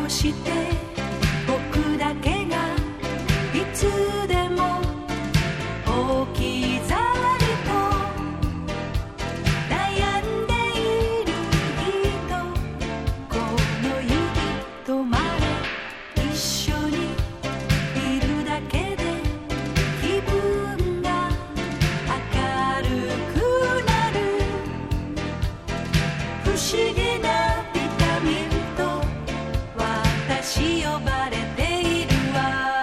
うして僕だけがいつでも置き去りと悩んでいる人、この指止まれ、一緒にいるだけで気分が明るくなる。不思議なビタミンと私呼ばれているわ。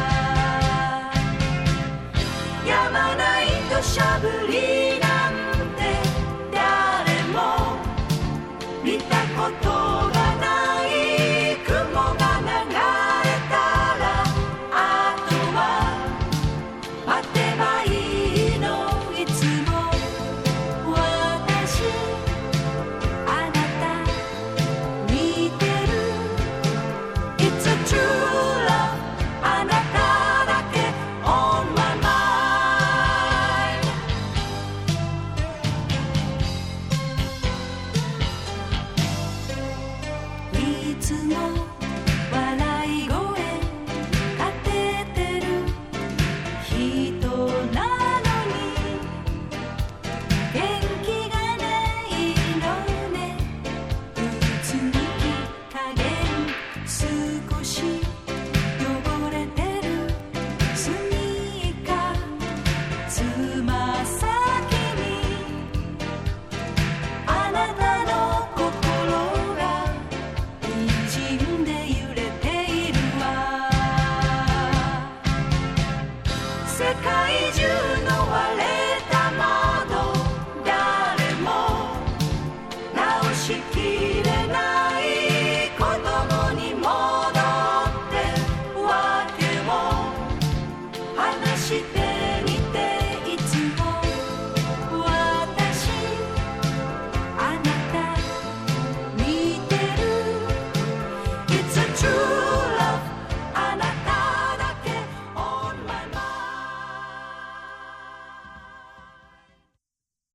やまない土砂降りなんて誰も見たことがない雲が流れたら、あとは待てばいいの。いつも私あなた見てる。 It's a true love あなただけ on my mind。 いつも